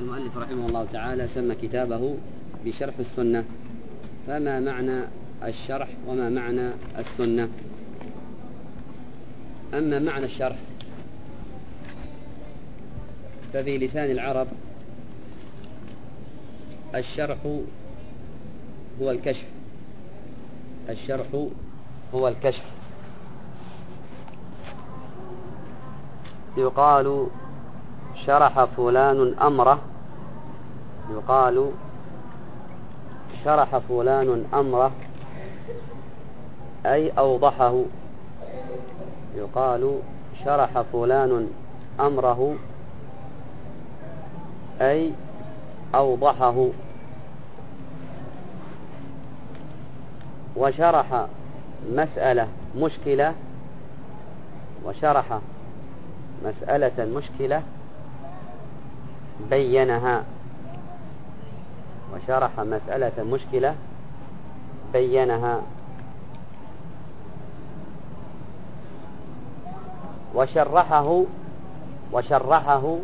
المؤلف رحمه الله تعالى سمى كتابه بشرح السنة. فما معنى الشرح وما معنى السنة؟ أما معنى الشرح ففي لسان العرب الشرح هو الكشف. الشرح هو الكشف. يقال شرح فلان أمره، يقال شرح فلان أمره أي أوضحه. يقال شرح فلان أمره أي أوضحه. وشرح مسألة مشكلة، وشرح مسألة مشكلة بينها. وشرح مسألة مشكلة بينها. وشرحه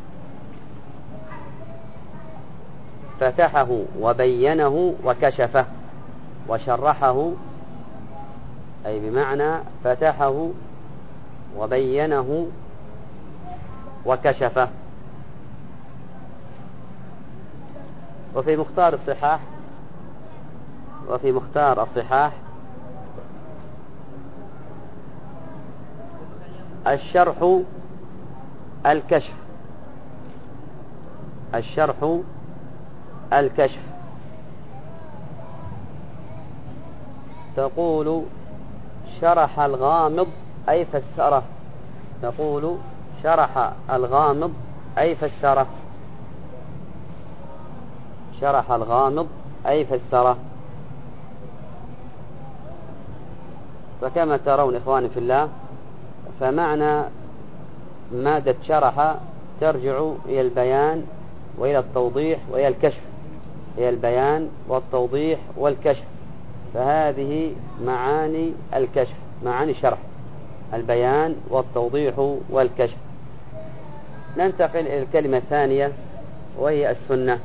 فتحه وبينه وكشفه. وشرحه أي بمعنى فتحه وبينه وكشفه. وفي مختار الصحاح الشرح الكشف. الشرح الكشف. تقول شرح الغامض أي فسره. تقول شرح الغامض أي فسره. شرح الغامض أي فسره. فكما ترون إخواني في الله، فمعنى مادة شرح ترجع إلى البيان وإلى التوضيح وإلى الكشف. إلى البيان والتوضيح والكشف. فهذه معاني الكشف، معاني الشرح: البيان والتوضيح والكشف. ننتقل إلى الكلمة الثانية وهي السنة.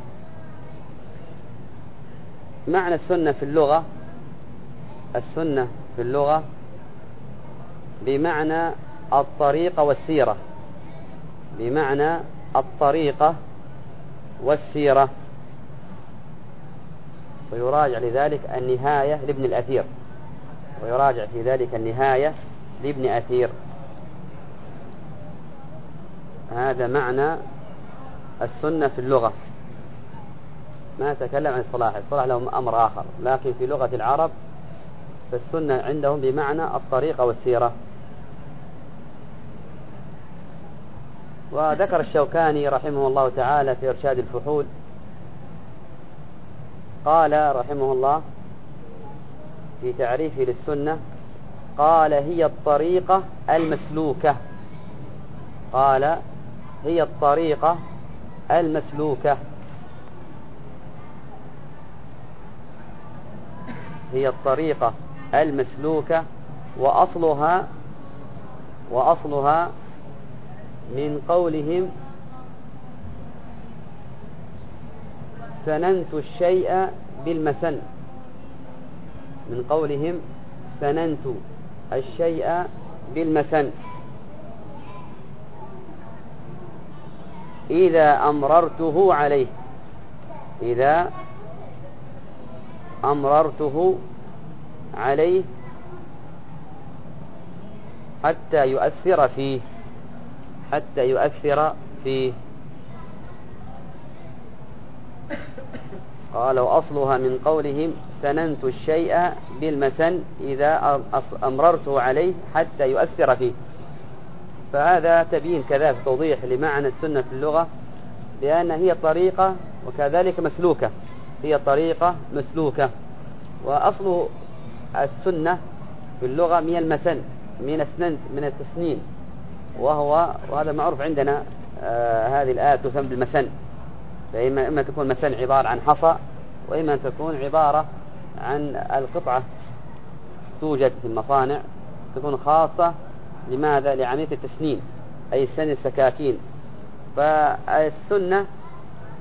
معنى السنة في اللغة: السنة في اللغة بمعنى الطريقة والسيرة. بمعنى الطريقة والسيرة. ويراجع لذلك النهاية لابن الأثير. ويراجع في ذلك النهاية لابن أثير. هذا معنى السنة في اللغة. ما أتكلم عن الصلاح لهم أمر آخر، لكن في لغة العرب فالسنة عندهم بمعنى الطريقة والسيرة. وذكر الشوكاني رحمه الله تعالى في إرشاد الفحول، قال رحمه الله في تعريفه للسنة: قال هي الطريقة المسلوكة. قال هي الطريقة المسلوكة. هي الطريقة المسلوكة. وأصلها من قولهم سننت الشيء بالمسن. من قولهم سننت الشيء بالمسن. إذا أمررته عليه. إذا أمررته عليه حتى يؤثر فيه. حتى يؤثر فيه. قال وأصلها من قولهم سننت الشيء بالمسن إذا أمررته عليه حتى يؤثر فيه. فهذا تبيين كذا في توضيح لمعنى السنة في اللغة، لأن هي طريقة وكذلك مسلوكة. هي طريقة مسلوكة. وأصل السنة في اللغة من المسن، من التسنين، وهذا معروف عندنا. هذه الآية تسمى بالمسن. فإما تكون مسن عبارة عن حصى، وإما أن تكون عبارة عن القطعة توجد في المصانع تكون خاصة. لماذا؟ لعملية التسنين، أي سن السكاكين. فالسنة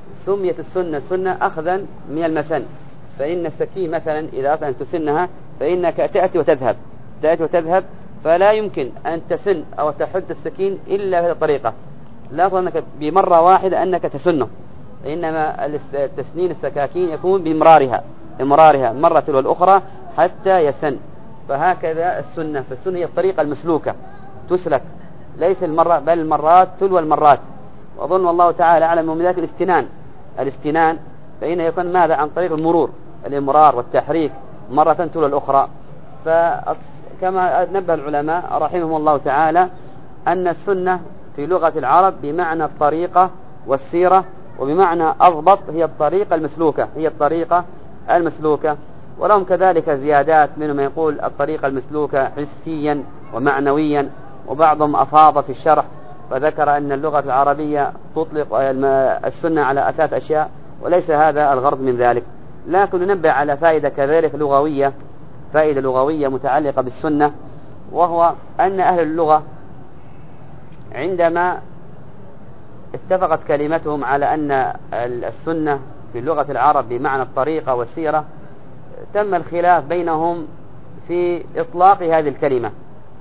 سميت السنة سنة أخذا من المسن. فإن السكين مثلا إذا أردت أن تسنها فإنك تأتي وتذهب، فلا يمكن أن تسن أو تحد السكين إلا بهذه الطريقة، لا تظن أنك بمرة واحدة أنك تسنه، إنما تسنين السكاكين يكون بإمرارها مرة تلو الأخرى حتى يسن. فهكذا السنة، فالسنة هي الطريقة المسلوكة تسلك، ليس المرة بل المرات تلو المرات. وأظن والله تعالى أعلم من ذلك الاستنان فإنه يكون ماذا عن طريق المرور، الإمرار والتحريك مرة تلو الأخرى. فكما نبه العلماء رحمهم الله تعالى أن السنة في لغة العرب بمعنى الطريقة والسيرة، وبمعنى أضبط هي الطريقة المسلوكة. ولهم كذلك زيادات، منهم يقول الطريقة المسلوكة حسيا ومعنويا، وبعضهم أفاض في الشرح فذكر أن اللغة العربية تطلق السنة على 3 أشياء، وليس هذا الغرض من ذلك، لكن ننبه على فائدة كذلك فائدة لغوية متعلقة بالسنة، وهو أن أهل اللغة عندما اتفقت كلمتهم على أن السنة في لغة العرب بمعنى الطريقة والسيرة، تم الخلاف بينهم في إطلاق هذه الكلمة.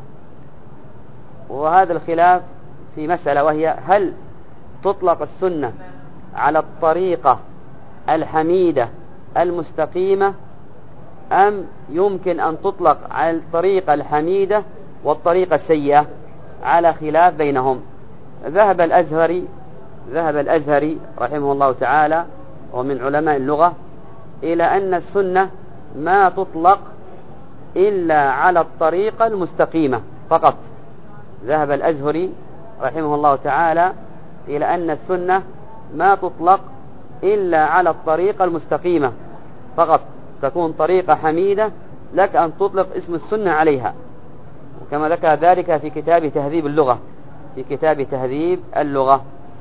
وهذا الخلاف في مسألة، وهي هل تطلق السنة على الطريقة الحميدة المستقيمة، أم يمكن أن تطلق على الطريقة الحميدة والطريقة السيئة؟ على خلاف بينهم. ذهب الأزهري رحمه الله تعالى ومن علماء اللغة إلى أن السنة ما تطلق إلا على الطريقة المستقيمة فقط. ذهب الأزهري رحمه الله تعالى إلى أن السنة ما تطلق إلا على الطريقة المستقيمة فقط، تكون طريقة حميدة لك أن تطلق اسم السنة عليها، وكما ذكر ذلك في كتاب تهذيب اللغة.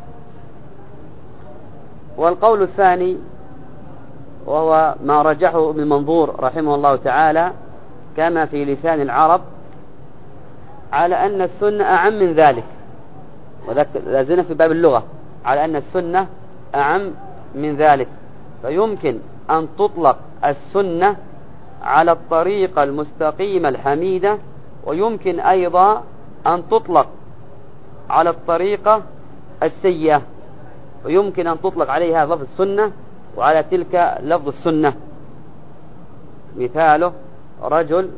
والقول الثاني وهو ما رجحه ابن منظور رحمه الله تعالى كما في لسان العرب، على أن السنة أعم من ذلك، ولازلنا في باب اللغة، على أن السنة أعم من ذلك، فيمكن أن تطلق السنة على الطريقة المستقيمة الحميدة، ويمكن أيضا أن تطلق على الطريقة السيئة، ويمكن أن تطلق عليها لفظ السنة وعلى تلك لفظ السنة. مثاله رجل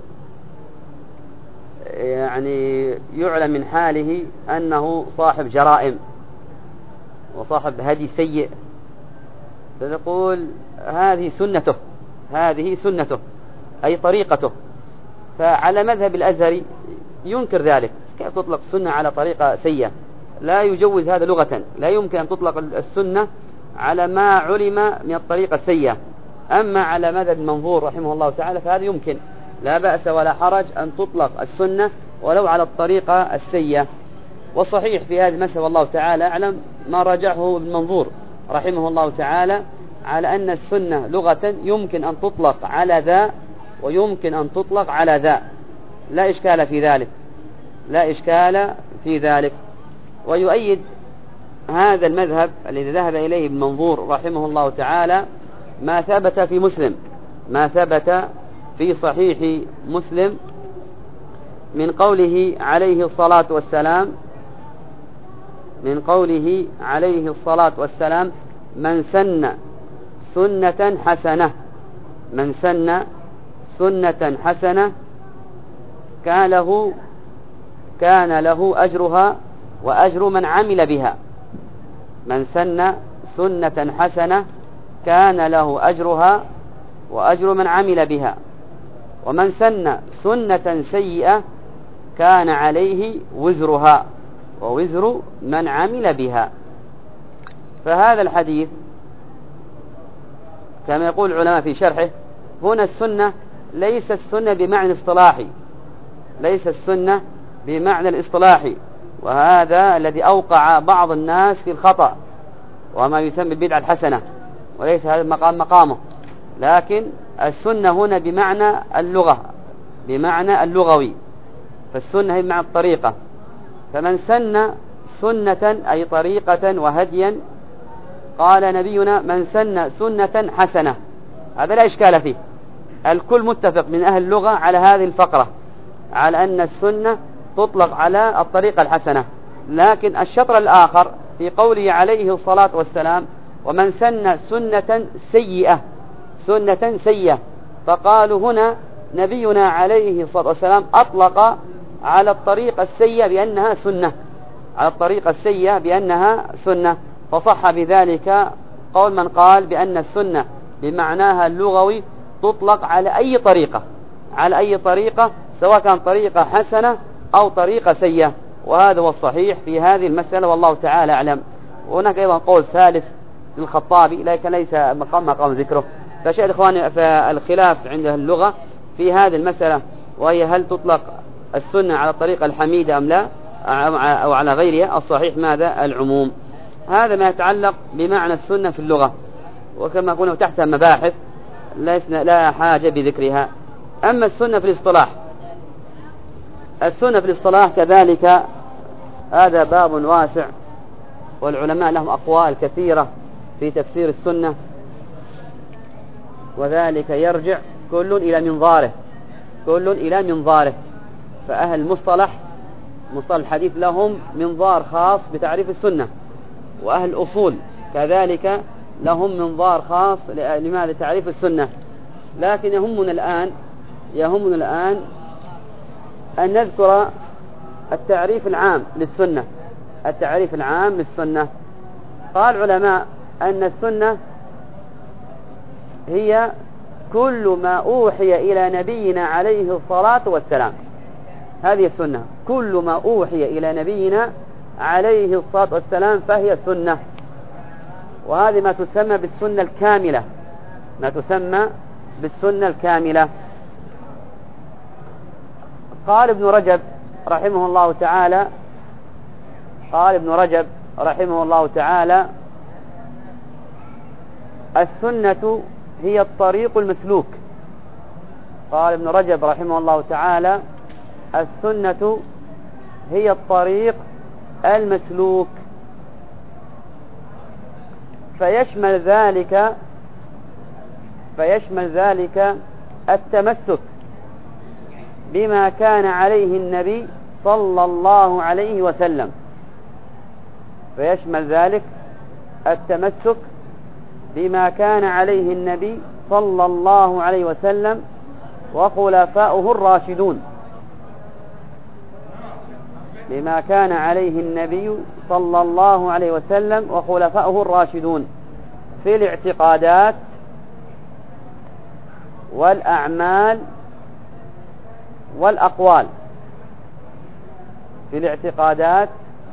يعني يعلم من حاله أنه صاحب جرائم وصاحب هدي سيء، فتقول هذه سنته أي طريقته. فعلى مذهب الأزهري ينكر ذلك، كيف تطلق السنة على طريقة سيئة؟ لا يجوز هذا لغة، لا يمكن أن تطلق السنة على ما علم من الطريقة السيئة. أما على مذهب المنظور رحمه الله تعالى فهذا يمكن، لا بأس ولا حرج أن تطلق السنة ولو على الطريقة السيئة. والصحيح في هذه المسألة والله تعالى أعلم ما رجعه ابن منظور رحمه الله تعالى على أن السنة لغة يمكن أن تطلق على ذا ويمكن أن تطلق على ذا، لا إشكال في ذلك. ويؤيد هذا المذهب الذي ذهب إليه ابن منظور رحمه الله تعالى ما ثبت في صحيح مسلم من قوله عليه الصلاة والسلام من سن سنة حسنة كان له أجرها وأجر من عمل بها. من سن سنة حسنة كان له أجرها وأجر من عمل بها، ومن سن سنة سيئة كان عليه وزرها ووزر من عمل بها. فهذا الحديث كما يقول العلماء في شرحه، هنا السنة ليس السنة بمعنى الاصطلاحي، وهذا الذي أوقع بعض الناس في الخطأ وما يسمى البدعة الحسنة، وليس هذا مقامه، لكن السنة هنا بمعنى اللغوي، فالسنة هي بمعنى الطريقة. فمن سن سنة أي طريقة وهديا قال نبينا من سن سنة حسنة، هذا لا إشكال فيه، الكل متفق من أهل اللغة على هذه الفقرة، على أن السنة تطلق على الطريقة الحسنة. لكن الشطر الآخر في قوله عليه الصلاة والسلام ومن سن سنة سيئة، سنة سيئة، فقالوا هنا نبينا عليه الصلاة والسلام أطلق على الطريقة السيئة بأنها سنة، على الطريقة السيئة بأنها سنة، فصح بذلك قول من قال بأن السنة بمعناها اللغوي تطلق على أي طريقة، على أي طريقة، سواء كان طريقة حسنة أو طريقة سيئة، وهذا هو الصحيح في هذه المسألة والله تعالى أعلم. وهناك أيضا قول ثالث للخطابي لكن ليس مقام ذكره. فشاهد إخواني فالخلاف عند اللغة في هذه المسألة، وهي هل تطلق السنة على الطريقة الحميدة أم لا أو على غيرها، الصحيح ماذا؟ العموم. هذا ما يتعلق بمعنى السنة في اللغة، وكما قلنا تحتها مباحث لا حاجة بذكرها. أما السنة في الاصطلاح، السنة في الاصطلاح كذلك هذا باب واسع، والعلماء لهم أقوال كثيرة في تفسير السنة، وذلك يرجع كل إلى منظاره، كل إلى منظاره. فأهل مصطلح الحديث لهم منظار خاص بتعريف السنة، وأهل الأصول كذلك لهم منظار خاص لماذا تعريف السنة. لكن يهمنا الآن أن نذكر التعريف العام للسنة. التعريف العام للسنة، قال العلماء أن السنة هي كل ما أوحي إلى نبينا عليه الصلاة والسلام. هذه السنة، كل ما أوحي إلى نبينا عليه الصلاة والسلام فهي سنة، وهذه ما تسمى بالسنة الكاملة، ما تسمى بالسنة الكاملة. قال ابن رجب رحمه الله تعالى السنة هي الطريق المسلوك. قال ابن رجب رحمه الله تعالى السنة هي الطريق المسلوك، فيشمل ذلك التمسك بما كان عليه النبي صلى الله عليه وسلم، فيشمل ذلك التمسك بما كان عليه النبي صلى الله عليه وسلم وخلفاؤه الراشدون، بما كان عليه النبي صلى الله عليه وسلم وخلفاؤه الراشدون في الاعتقادات والأعمال والأقوال، في الاعتقادات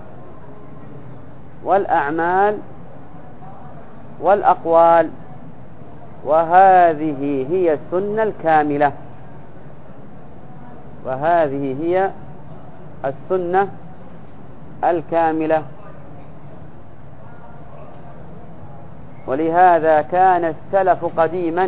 والأعمال والأقوال، وهذه هي السنة الكاملة، وهذه هي السنة الكاملة. ولهذا كان السلف قديما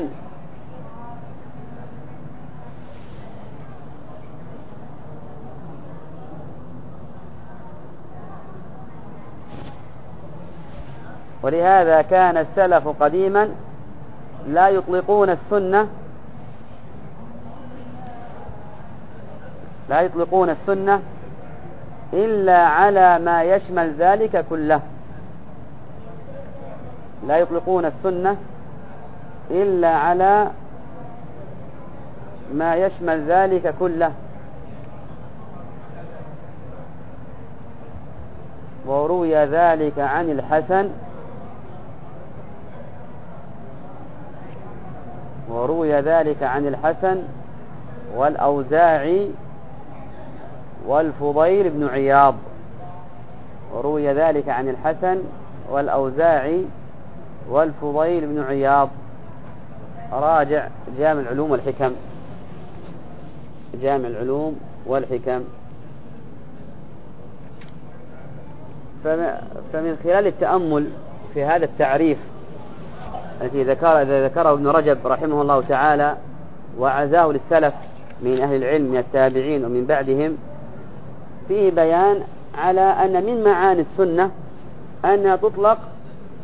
لا يطلقون السنة إلا على ما يشمل ذلك كله، لا يطلقون السنة إلا على ما يشمل ذلك كله. وروي ذلك عن الحسن والأوزاعي والفضيل بن عياض، وروي ذلك عن الحسن والأوزاعي والفضيل بن عياض. راجع جامع العلوم والحكم. فمن خلال التأمل في هذا التعريف الذي ذكره ابن رجب رحمه الله تعالى وعزاه للسلف من أهل العلم من التابعين ومن بعدهم، فيه بيان على أن من معاني السنة أنها تطلق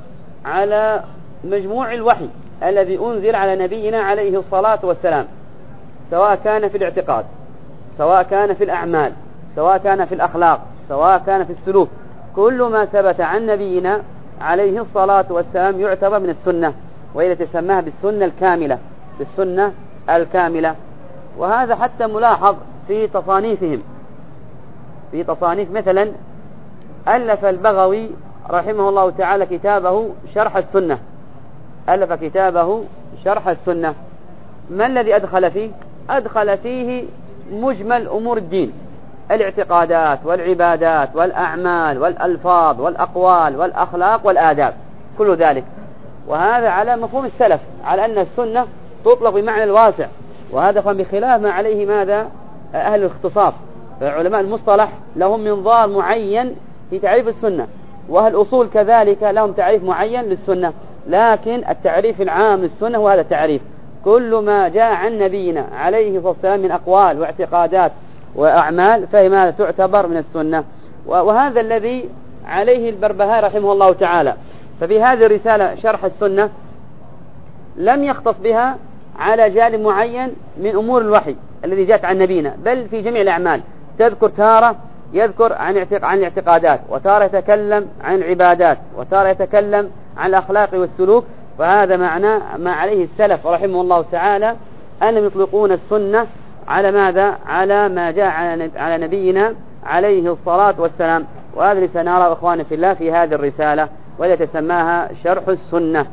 على مجموع الوحي الذي أنزل على نبينا عليه الصلاة والسلام، سواء كان في الاعتقاد، سواء كان في الأعمال، سواء كان في الأخلاق، سواء كان في السلوك، كل ما ثبت عن نبينا عليه الصلاة والسلام يعتبر من السنة، وهي تسمىها بالسنة الكاملة، بالسنة الكاملة. وهذا حتى ملاحظ في تصانيفهم، في تصانيف مثلا ألف البغوي رحمه الله تعالى كتابه شرح السنة، ألف كتابه شرح السنة. ما الذي أدخل فيه؟ أدخل فيه مجمل أمور الدين، الاعتقادات والعبادات والأعمال والألفاظ والأقوال والأخلاق والآداب، كل ذلك. وهذا على مفهوم السلف، على أن السنة تطلق بمعنى الواسع، وهذا بخلاف ما عليه ماذا أهل الاختصاص. فعلماء المصطلح لهم منظار معين في تعريف السنة، وأهل الأصول كذلك لهم تعريف معين للسنة، لكن التعريف العام للسنة هو هذا التعريف: كل ما جاء عن نبينا عليه الصلاة والسلام من أقوال واعتقادات وأعمال فهي تعتبر من السنة. وهذا الذي عليه البربهاري رحمه الله تعالى. ففي هذه الرسالة شرح السنة لم يختص بها على جانب معين من أمور الوحي الذي جاءت عن نبينا، بل في جميع الأعمال. تذكر تارة يذكر عن الاعتقادات، وتارة يتكلم عن العبادات، وتارة يتكلم عن الأخلاق والسلوك. فهذا معنى ما عليه السلف رحمه الله تعالى، أنهم يطلقون السنة على ماذا؟ على ما جاء على نبينا عليه الصلاة والسلام. وهذا اللي سنرى إخواني في الله في هذه الرسالة، والتي تسماها شرح السنة.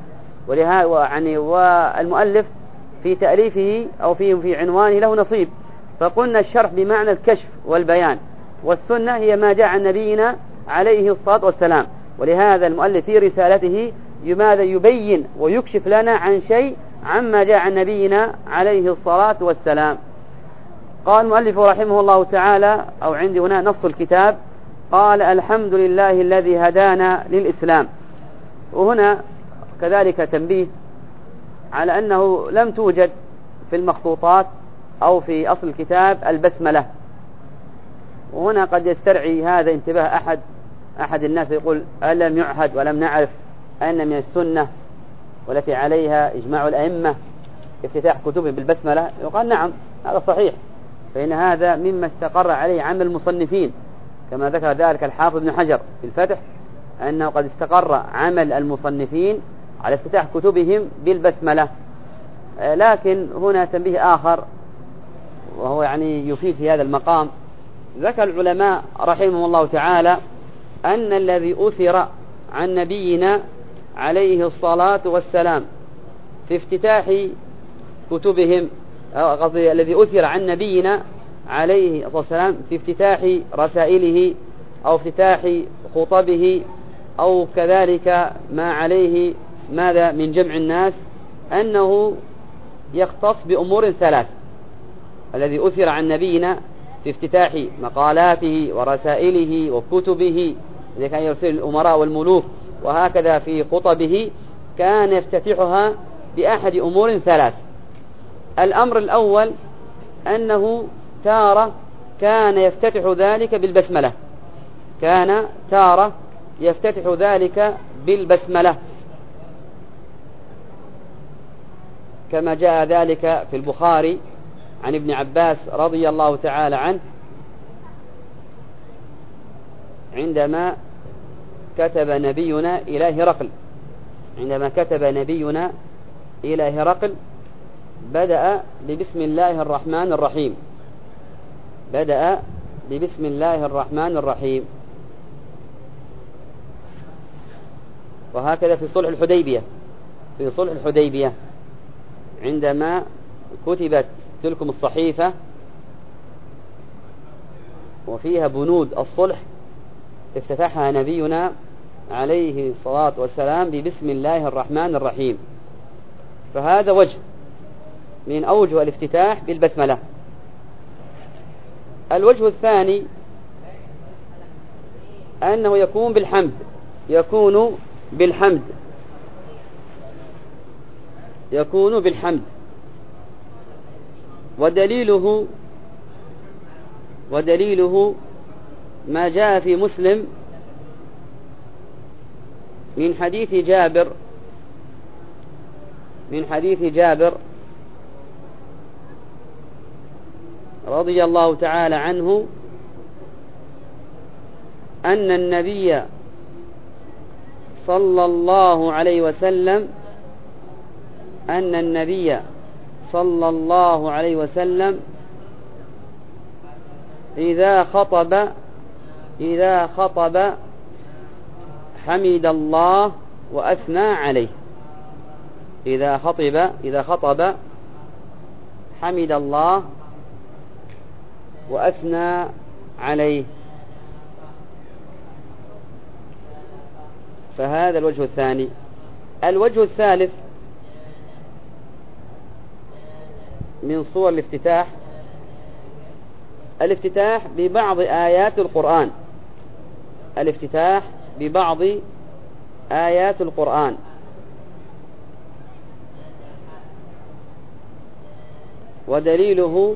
والمؤلف في تأليفه أو في عنوانه له نصيب، فقلنا الشرح بمعنى الكشف والبيان، والسنة هي ما جاء عن نبينا عليه الصلاة والسلام. ولهذا المؤلف في رسالته ماذا يبين ويكشف لنا عن شيء عما جاء عن نبينا عليه الصلاة والسلام. قال المؤلف رحمه الله تعالى، أو عندي هنا نص الكتاب، قال: الحمد لله الذي هدانا للإسلام. وهنا كذلك تنبيه على أنه لم توجد في المخطوطات أو في أصل الكتاب البسملة. وهنا قد يسترعي هذا انتباه أحد الناس، يقول: ألم يعهد ولم نعرف أن من السنة والتي عليها إجماع الأئمة افتتاح كتبهم بالبسملة؟ يقال: نعم، هذا صحيح، فإن هذا مما استقر عليه عمل المصنفين، كما ذكر ذلك الحافظ ابن حجر في الفتح، أنه قد استقر عمل المصنفين على افتتاح كتبهم بالبسملة. لكن هنا تنبيه آخر، وهو يفيد في هذا المقام. ذكر العلماء رحمهم الله تعالى أن الذي أثر عن نبينا عليه الصلاة والسلام في افتتاح كتبهم، الذي أثر عن نبينا عليه الصلاة والسلام في افتتاح رسائله أو افتتاح خطبه، أو كذلك ما عليه ماذا من جمع الناس، أنه يختص بأمور ثلاث. الذي أثر عن نبينا في افتتاح مقالاته ورسائله وكتبه، إذا كان يرسل الأمراء والملوك، وهكذا في خطبه، كان يفتتحها بأحد أمور ثلاث. الأمر الأول أنه تارة كان يفتتح ذلك بالبسملة، كان تارة يفتتح ذلك بالبسملة، كما جاء ذلك في البخاري عن ابن عباس رضي الله تعالى عنه، عندما كتب نبينا إلى هرقل، عندما كتب نبينا إلى هرقل بدأ ببسم الله الرحمن الرحيم، بدأ ببسم الله الرحمن الرحيم. وهكذا في صلح الحديبية، في صلح الحديبية عندما كتبت تلكم الصحيفة وفيها بنود الصلح، افتتحها نبينا عليه الصلاة والسلام ببسم الله الرحمن الرحيم. فهذا وجه من أوجه الافتتاح بالبسملة. الوجه الثاني أنه يكون بالحمد، يكون بالحمد، يكون بالحمد. ودليله ما جاء في مسلم من حديث جابر من حديث جابر رضي الله تعالى عنه أن النبي صلى الله عليه وسلم إذا خطب حمد الله وأثنى عليه. إذا خطب حمد الله وأثنى عليه. فهذا الوجه الثاني. الوجه الثالث من صور الافتتاح ببعض آيات القرآن. ودليله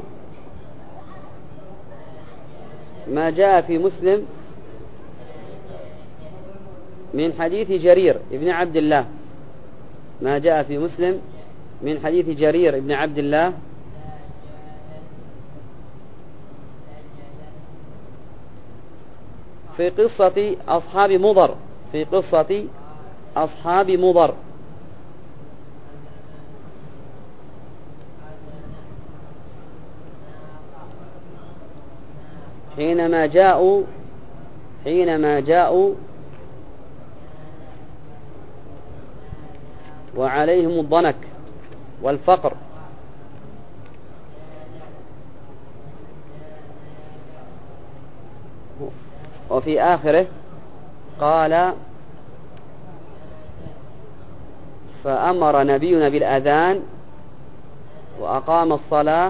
ما جاء في مسلم من حديث جرير بن عبد الله في قصة أصحاب مضر. حينما جاءوا وعليهم الضنك والفقر، وفي آخره قال: فأمر نبينا بالأذان وأقام الصلاة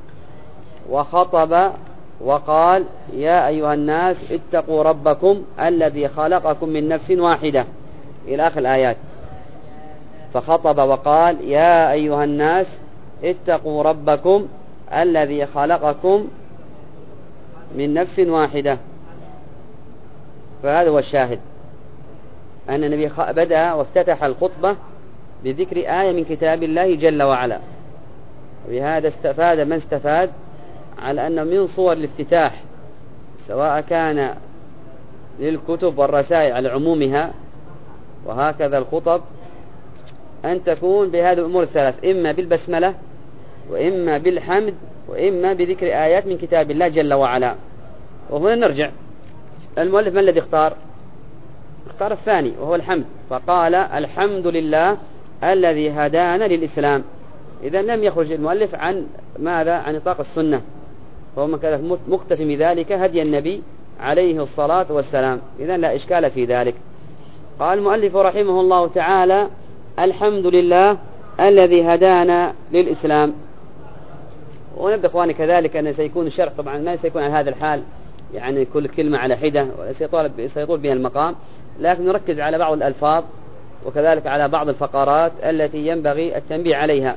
وخطب وقال: يا أيها الناس اتقوا ربكم الذي خلقكم من نفس واحدة، إلى آخر الآيات. فخطب وقال: يا أيها الناس اتقوا ربكم الذي خلقكم من نفس واحدة. فهذا هو الشاهد، أن النبي بدأ وافتتح الخطبة بذكر آية من كتاب الله جل وعلا. وبهذا استفاد من استفاد على أن من صور الافتتاح، سواء كان للكتب والرسائل على عمومها وهكذا الخطب، أن تكون بهذه الأمور الثلاث: إما بالبسملة، وإما بالحمد، وإما بذكر آيات من كتاب الله جل وعلا. وهنا نرجع، المؤلف ما الذي اختار الثاني وهو الحمد، فقال: الحمد لله الذي هدانا للإسلام. إذا لم يخرج المؤلف عن ماذا؟ عن نطاق السنة، فهو من كان مكتفي بذلك هدي النبي عليه الصلاة والسلام. إذا لا إشكال في ذلك. قال المؤلف رحمه الله تعالى: الحمد لله الذي هدانا للإسلام. ونبدأ إخواني كذلك أن سيكون الشرح طبعا ما سيكون على هذا الحال، يعني كل كلمة على حدة، سيطول بها المقام، لكن نركز على بعض الألفاظ وكذلك على بعض الفقرات التي ينبغي التنبيه عليها.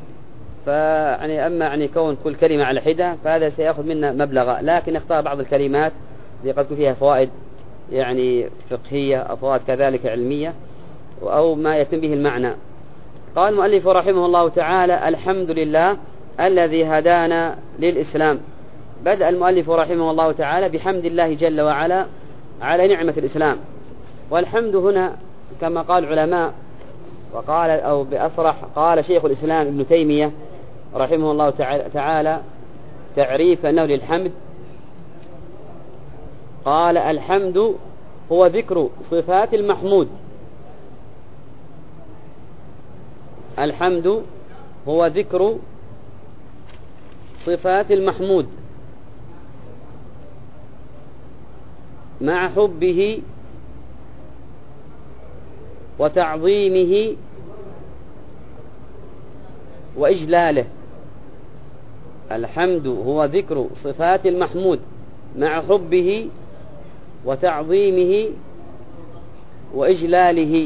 أما كون كل كلمة على حدة فهذا سيأخذ منا مبلغا، لكن نختار بعض الكلمات اللي قد تكون فيها فوائد يعني فقهية أو فوائد كذلك علمية أو ما يتم به المعنى. قال المؤلف رحمه الله تعالى: الحمد لله الذي هدانا للإسلام. بدأ المؤلف رحمه الله تعالى بحمد الله جل وعلا على نعمة الإسلام. والحمد هنا كما قال العلماء، وقال أو بأصرح قال شيخ الإسلام ابن تيمية رحمه الله تعالى تعريف أنه للحمد، قال: الحمد هو ذكر صفات المحمود. الحمد هو ذكر صفات المحمود مع حبه وتعظيمه وإجلاله. الحمد هو ذكر صفات المحمود مع حبه وتعظيمه وإجلاله،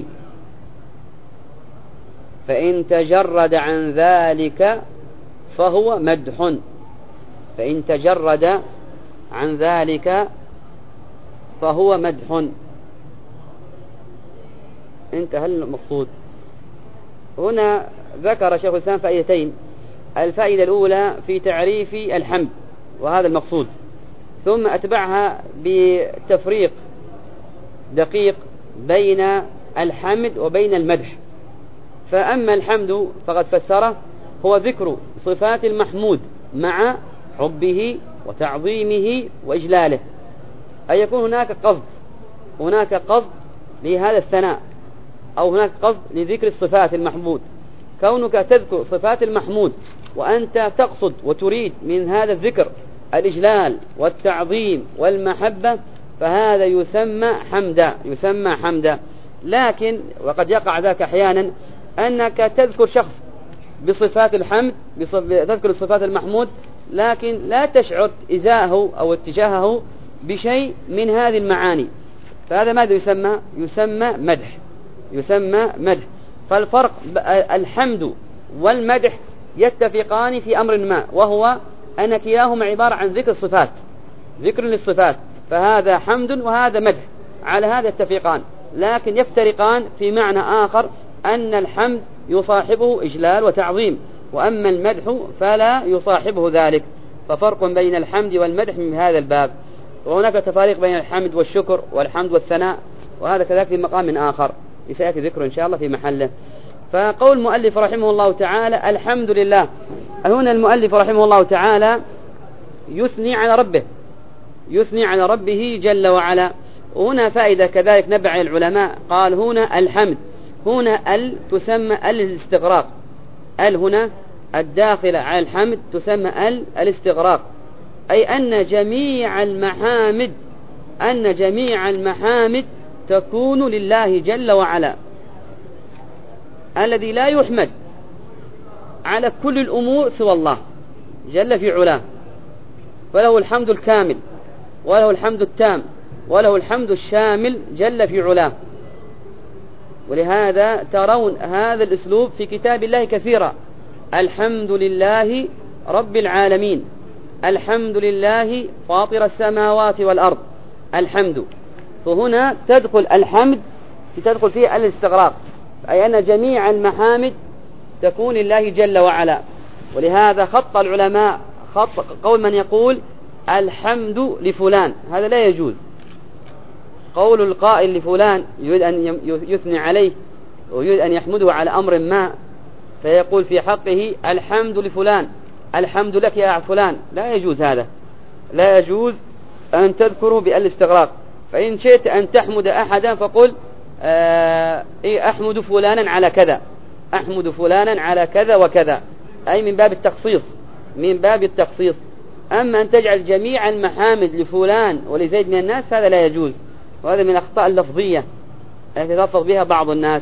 فإن تجرد عن ذلك فهو مدح. فإن تجرد عن ذلك فهو مدح. انتهى المقصود. هنا ذكر شيخ الإسلام فائدتين. الفائدة الأولى في تعريف الحمد، وهذا المقصود، ثم أتبعها بتفريق دقيق بين الحمد وبين المدح. فأما الحمد فقد فسره هو ذكر صفات المحمود مع حبه وتعظيمه وإجلاله، أن يكون هناك قصد لهذا الثناء، أو هناك قصد لذكر الصفات المحمود. كونك تذكر صفات المحمود وأنت تقصد وتريد من هذا الذكر الإجلال والتعظيم والمحبة، فهذا يسمى حمدا. لكن وقد يقع ذاك أحيانا أنك تذكر شخص بصفات الحمد، تذكر الصفات المحمود، لكن لا تشعر إزاءه أو اتجاهه بشيء من هذه المعاني، فهذا ماذا يسمى مدح. فالفرق الحمد والمدح يتفقان في أمر ما، وهو أن كلاهما عبارة عن ذكر للصفات، فهذا حمد وهذا مدح، على هذا يتفقان، لكن يفترقان في معنى آخر، أن الحمد يصاحبه إجلال وتعظيم، وأما المدح فلا يصاحبه ذلك. ففرق بين الحمد والمدح من هذا الباب. وهناك تفاريق بين الحمد والشكر والحمد والثناء، وهذا كذلك في مقام آخر سيأتي ذكر إن شاء الله في محله. فقول المؤلف رحمه الله تعالى الحمد لله، هنا المؤلف رحمه الله تعالى يثني على ربه جل وعلا. وهنا فائدة كذلك نبع العلماء، قال هنا الحمد، هنا تسمى الاستغراق، هنا الداخلة على الحمد تسمى الاستغراق، أي أن جميع المحامد تكون لله جل وعلا، الذي لا يحمد على كل الأمور سوى الله جل في علاه، فله الحمد الكامل وله الحمد التام وله الحمد الشامل جل في علاه. ولهذا ترون هذا الأسلوب في كتاب الله كثيرا، الحمد لله رب العالمين، الحمد لله فاطر السماوات والأرض، الحمد. فهنا تدخل الحمد تدخل فيه الاستغراق، أي أن جميع المحامد تكون لله جل وعلا. ولهذا خط العلماء قول من يقول الحمد لفلان، هذا لا يجوز. قول القائل لفلان يريد أن يثني عليه ويريد أن يحمده على أمر ما، فيقول في حقه الحمد لفلان، الحمد لك يا فلان، لا يجوز هذا، لا يجوز أن تذكره بالاستغراق. فإن شئت أن تحمد أحدا فقل أحمد فلانا على كذا، أحمد فلانا على كذا وكذا، أي من باب التخصيص. أما أن تجعل جميع المحامد لفلان ولزيد من الناس، هذا لا يجوز، وهذا من الأخطاء اللفظية التي يتلفظ بها بعض الناس.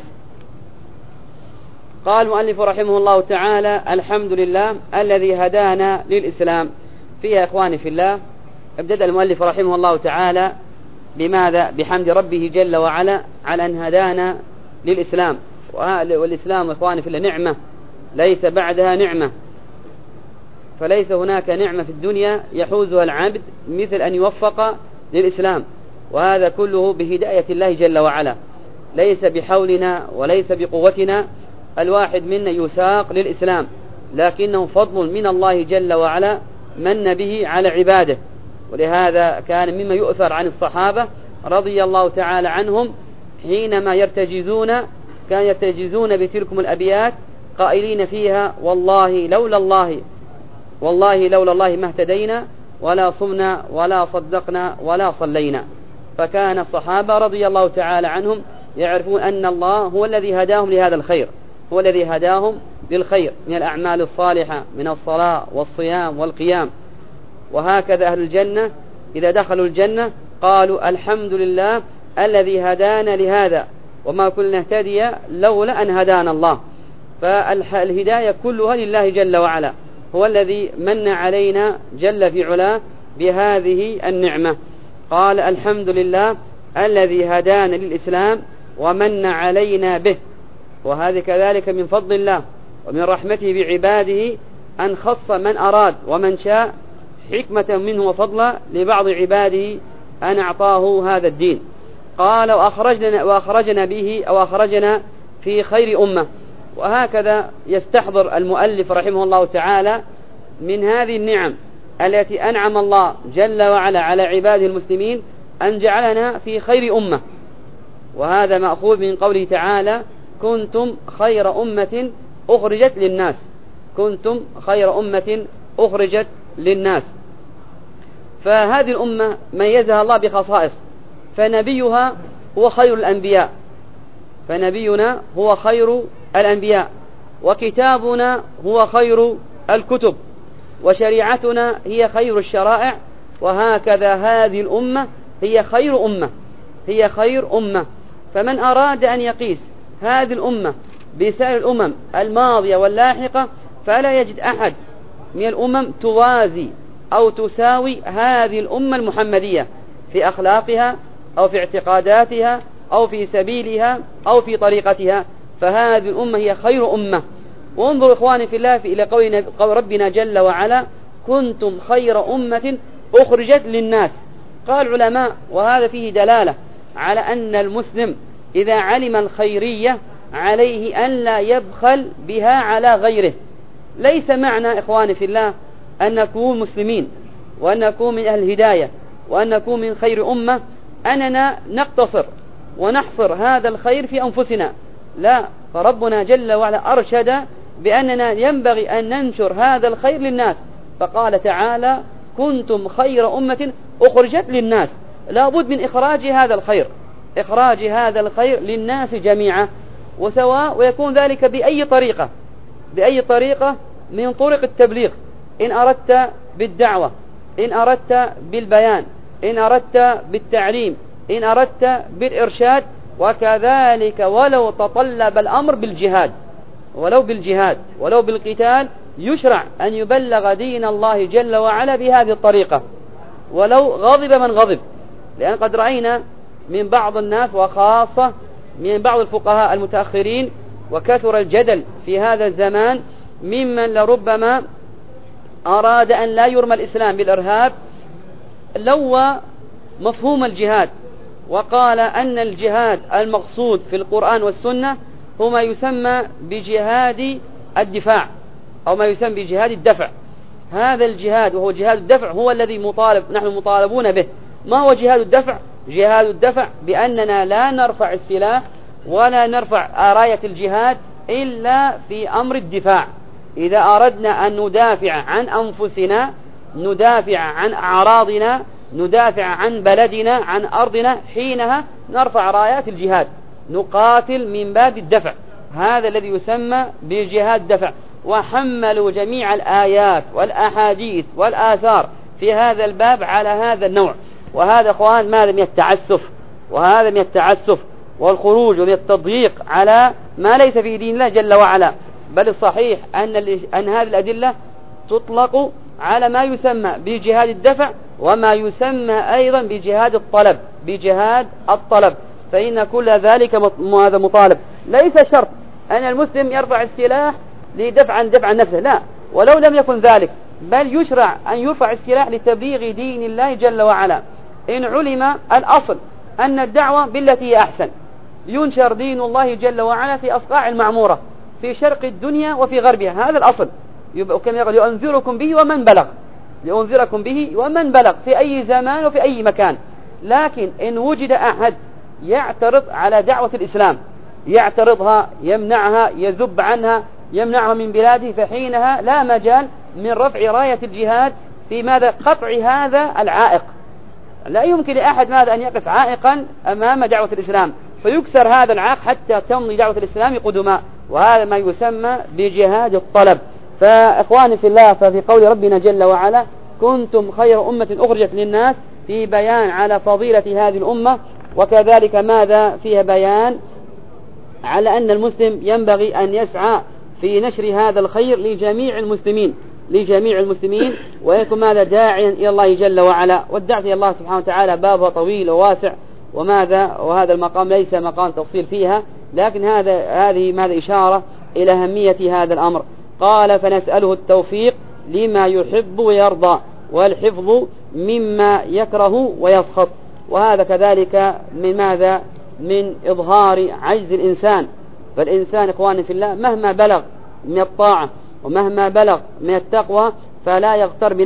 قال المؤلف رحمه الله تعالى الحمد لله الذي هدانا للإسلام. فيها إخواني في الله ابتدأ المؤلف رحمه الله تعالى بماذا؟ بحمد ربه جل وعلا على أن هدانا للإسلام. والإسلام إخواني في الله نعمة ليس بعدها نعمة، فليس هناك نعمة في الدنيا يحوزها العبد مثل أن يوفق للإسلام، وهذا كله بهداية الله جل وعلا، ليس بحولنا وليس بقوتنا. الواحد منا يساق للإسلام، لكنه فضل من الله جل وعلا من به على عباده. ولهذا كان مما يؤثر عن الصحابة رضي الله تعالى عنهم حينما يرتجزون بتلكم الأبيات قائلين فيها والله لولا الله ما اهتدينا ولا صمنا ولا صدقنا ولا صلينا. فكان الصحابة رضي الله تعالى عنهم يعرفون أن الله هو الذي هداهم لهذا الخير، هو الذي هداهم للخير من الأعمال الصالحة من الصلاة والصيام والقيام. وهكذا أهل الجنة إذا دخلوا الجنة قالوا الحمد لله الذي هدانا لهذا وما كنا نهتدي لولا أن هدانا الله. فالهداية كلها لله جل وعلا، هو الذي من علينا جل في علاه بهذه النعمة. قال الحمد لله الذي هدانا للإسلام ومن علينا به. وهذا كذلك من فضل الله ومن رحمته بعباده أن خص من أراد ومن شاء حكمة منه وفضلا لبعض عباده أن أعطاه هذا الدين. قال وأخرجنا به أو أخرجنا في خير أمة. وهكذا يستحضر المؤلف رحمه الله تعالى من هذه النعم التي أنعم الله جل وعلا على عباده المسلمين أن جعلنا في خير أمة، وهذا مأخوذ من قوله تعالى: كنتم خير أمة أخرجت للناس. كنتم خير أمة أخرجت للناس. فهذه الأمة ميزها الله بخصائص، فنبيها هو خير الأنبياء، فنبينا هو خير الأنبياء، وكتابنا هو خير الكتب، وشريعتنا هي خير الشرائع، وهكذا هذه الأمة هي خير أمة، هي خير أمة. فمن أراد أن يقيس هذه الأمة بسائر الأمم الماضية واللاحقة فلا يجد أحد من الأمم توازي أو تساوي هذه الأمة المحمدية في أخلاقها أو في اعتقاداتها أو في سبيلها أو في طريقتها، فهذه الأمة هي خير أمة. وانظروا إخواني في الله إلى قول ربنا جل وعلا: كنتم خير أمة أخرجت للناس. قال العلماء، وهذا فيه دلالة على أن المسلم إذا علم الخيرية عليه أن لا يبخل بها على غيره. ليس معنى إخواني في الله أن نكون مسلمين وأن نكون من أهل الهداية وأن نكون من خير أمة أننا نقتصر ونحصر هذا الخير في أنفسنا، لا، فربنا جل وعلا أرشد بأننا ينبغي أن ننشر هذا الخير للناس، فقال تعالى: كنتم خير أمة أخرجت للناس. لا بد من إخراج هذا الخير، إخراج هذا الخير للناس جميعا، ويكون ذلك بأي طريقة، بأي طريقة من طرق التبليغ، إن أردت بالدعوة، إن أردت بالبيان، إن أردت بالتعليم، إن أردت بالإرشاد، وكذلك ولو تطلب الأمر بالجهاد، ولو بالجهاد ولو بالقتال يشرع أن يبلغ دين الله جل وعلا بهذه الطريقة، ولو غضب من غضب. لأن قد رأينا من بعض الناس وخاصة من بعض الفقهاء المتأخرين، وكثر الجدل في هذا الزمان، ممن لربما أراد أن لا يرمى الإسلام بالإرهاب لوى مفهوم الجهاد، وقال أن الجهاد المقصود في القرآن والسنة هو ما يسمى بجهاد الدفاع أو ما يسمى بجهاد الدفع. هذا الجهاد وهو جهاد الدفع هو الذي نحن مطالبون به. ما هو جهاد الدفع؟ جهاد الدفع بأننا لا نرفع السلاح ولا نرفع راية الجهاد إلا في أمر الدفاع. إذا أردنا أن ندافع عن أنفسنا، ندافع عن أعراضنا، ندافع عن بلدنا، عن أرضنا، حينها نرفع رايات الجهاد، نقاتل من باب الدفع. هذا الذي يسمى بجهاد الدفع. وحملوا جميع الآيات والأحاديث والآثار في هذا الباب على هذا النوع. وهذا أخوان ما لم يتعسف، وهذا من التعسف والخروج ومن التضييق على ما ليس في دين الله جل وعلا. بل الصحيح أن هذه الأدلة تطلق على ما يسمى بجهاد الدفع وما يسمى أيضا بجهاد الطلب، بجهاد الطلب، فإن كل ذلك هذا مطالب. ليس شرط أن المسلم يرفع السلاح لدفع عن نفسه، لا، ولو لم يكن ذلك، بل يشرع أن يرفع السلاح لتبليغ دين الله جل وعلا. إن علم الأصل أن الدعوة بالتي هي أحسن، ينشر دين الله جل وعلا في أصقاع المعمورة في شرق الدنيا وفي غربها، هذا الأصل. كما يقول: لأنذركم به ومن بلغ، لأنذركم به ومن بلغ، في أي زمان وفي أي مكان. لكن إن وجد أحد يعترض على دعوة الإسلام، يعترضها، يمنعها، يذب عنها، يمنعها من بلاده، فحينها لا مجال من رفع راية الجهاد في ماذا؟ قطع هذا العائق. لا يمكن لأحد ماذا؟ أن يقف عائقا أمام دعوة الإسلام، فيكسر هذا العائق حتى تمضي دعوة الإسلام قدما، وهذا ما يسمى بجهاد الطلب. فإخواني في الله، ففي قول ربنا جل وعلا: كنتم خير أمة أخرجت للناس، في بيان على فضيلة هذه الأمة، وكذلك ماذا؟ فيها بيان على أن المسلم ينبغي أن يسعى في نشر هذا الخير لجميع المسلمين، لجميع المسلمين، ويكون ماذا؟ داعيا إلى الله جل وعلا. والدعوة إلى الله سبحانه وتعالى بابها طويل وواسع، وهذا المقام ليس مقام تفصيل فيها، لكن هذه ماذا؟ إشارة إلى أهمية هذا الأمر. قال: فنسأله التوفيق لما يحب ويرضى، والحفظ مما يكره ويسخط. وهذا كذلك من ماذا؟ من إظهار عجز الإنسان فالإنسان إخواني في الله مهما بلغ من الطاعة ومهما بلغ من التقوى فلا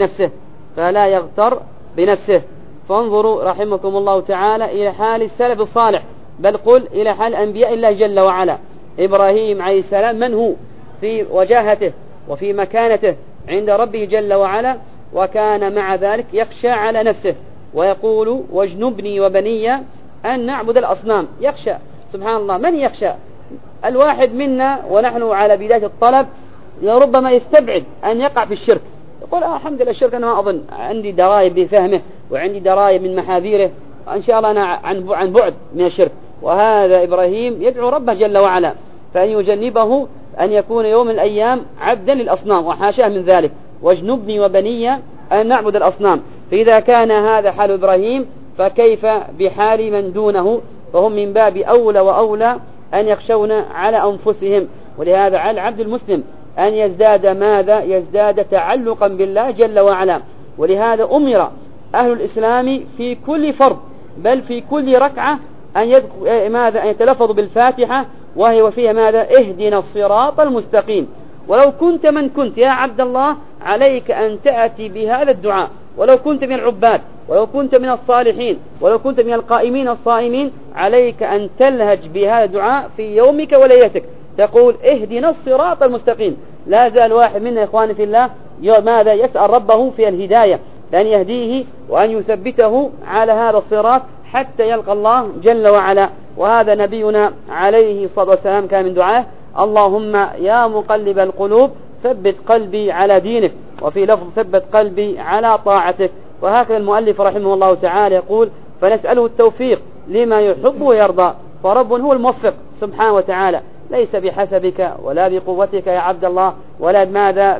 يغتر بنفسه. فانظروا رحمكم الله تعالى إلى حال السلف الصالح، بل قل إلى حال أنبياء الله جل وعلا. إبراهيم عليه السلام من هو في وجاهته وفي مكانته عند ربه جل وعلا، وكان مع ذلك يخشى على نفسه ويقول واجنبني وبني أن نعبد الأصنام. يخشى، سبحان الله، من يخشى؟ الواحد منا ونحن على بداية الطلب ربما يستبعد أن يقع في الشرك، يقول الحمد لله الشرك أنا ما أظن، عندي دراية بفهمه وعندي دراية من محاذيره، إن شاء الله أنا عن بعد من الشرك. وهذا إبراهيم يدعو ربه جل وعلا فأن يجنبه أن يكون يوم من الأيام عبدا للأصنام، وحاشاه من ذلك، واجنبني وبني أن نعبد الأصنام. فإذا كان هذا حال إبراهيم فكيف بحال من دونه؟ فهم من باب أولى وأولى أن يخشون على أنفسهم. ولهذا على العبد المسلم أن يزداد ماذا؟ يزداد تعلقا بالله جل وعلا. ولهذا أمر أهل الإسلام في كل فرض بل في كل ركعة أن يتلفظوا بالفاتحة، وهي وفيها ماذا؟ اهدنا الصراط المستقيم. ولو كنت من كنت يا عبد الله عليك أن تأتي بهذا الدعاء، ولو كنت من العباد، ولو كنت من الصالحين، ولو كنت من القائمين الصائمين، عليك أن تلهج بهذا الدعاء في يومك وليلتك، تقول اهدنا الصراط المستقيم. لا زال واحد منا إخواني في الله ماذا؟ يسأل ربه في الهداية، لأن يهديه وأن يثبته على هذا الصراط حتى يلقى الله جل وعلا. وهذا نبينا عليه الصلاة والسلام كان من دعاه اللهم يا مقلب القلوب ثبت قلبي على دينك، وفي لفظ ثبت قلبي على طاعتك. وهكذا المؤلف رحمه الله تعالى يقول فنسأله التوفيق لما يحب ويرضى، فرب هو الموفق سبحانه وتعالى، ليس بحسبك ولا بقوتك يا عبد الله، ولا ماذا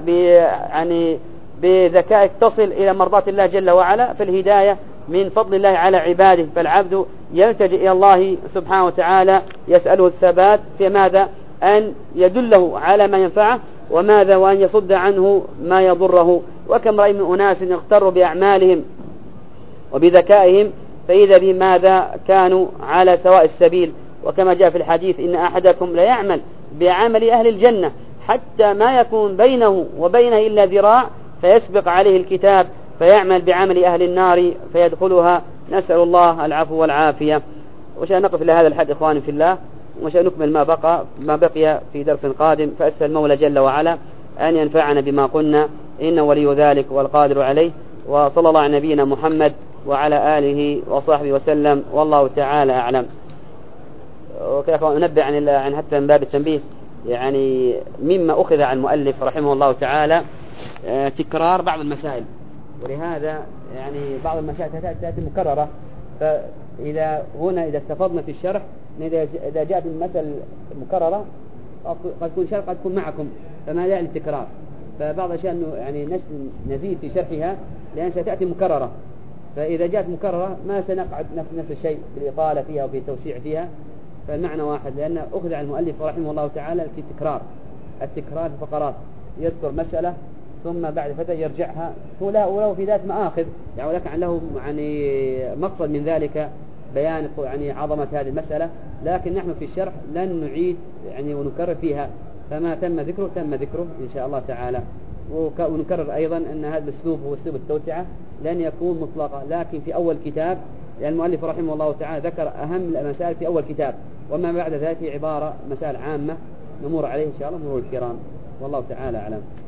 بذكائك تصل إلى مرضاة الله جل وعلا. فالهداية من فضل الله على عباده، فالعبد يلتجئ إلى الله سبحانه وتعالى يسأله الثبات في ماذا؟ أن يدله على ما ينفعه، وماذا؟ وأن يصد عنه ما يضره. وكم رأي من أناس يغتروا بأعمالهم وبذكائهم فإذا بماذا؟ كانوا على سواء السبيل. وكما جاء في الحديث إن أحدكم ليعمل بعمل أهل الجنة حتى ما يكون بينه وبينه إلا ذراع فيسبق عليه الكتاب فيعمل بعمل أهل النار فيدخلها. نسأل الله العفو والعافية. وشأن نقف إلى هذا الحد إخواني في الله، وشأن نكمل ما بقي في درس قادم. فأسأل المولى جل وعلا أن ينفعنا بما قلنا، إنه ولي ذلك والقادر عليه. وصلى الله على نبينا محمد وعلى آله وصحبه وسلم، والله تعالى أعلم. وكيف أنبه عن حتى من باب التنبيه، يعني مما أخذ عن المؤلف رحمه الله تعالى تكرار بعض المسائل، ولهذا يعني بعض المسائل تأتي مكررة. فإذا استفضنا في الشرح إذا جاءت المسألة مكررة قد تكون شرح قد تكون معكم، فما داعي للتكرار. فبعض الأشياء يعني نزيد في شرحها لأن ستأتي مكررة، فإذا جاءت مكررة ما سنقعد نفس الشيء في الإطالة فيها وفي التوسيع فيها. فالمعنى واحد، لأن أخذ عن المؤلف رحمه الله تعالى في التكرار في فقرات، يذكر مسألة ثم بعد فترة يرجعها، ولو في ذات مآخذ يعني، ولكن له يعني مقصد من ذلك بيان يعني عظمة هذه المسألة. لكن نحن في الشرح لن نعيد يعني ونكرر فيها، فما تم ذكره إن شاء الله تعالى. ونكرر أيضا أن هذا الأسلوب هو أسلوب التوسعة، لن يكون مطلقا، لكن في أول كتاب، لأن المؤلف رحمه الله تعالى ذكر أهم المسائل في أول كتاب، وما بعد ذلك عبارة مسائل عامة نمر عليه إن شاء الله مرور الكرام، والله تعالى أعلم.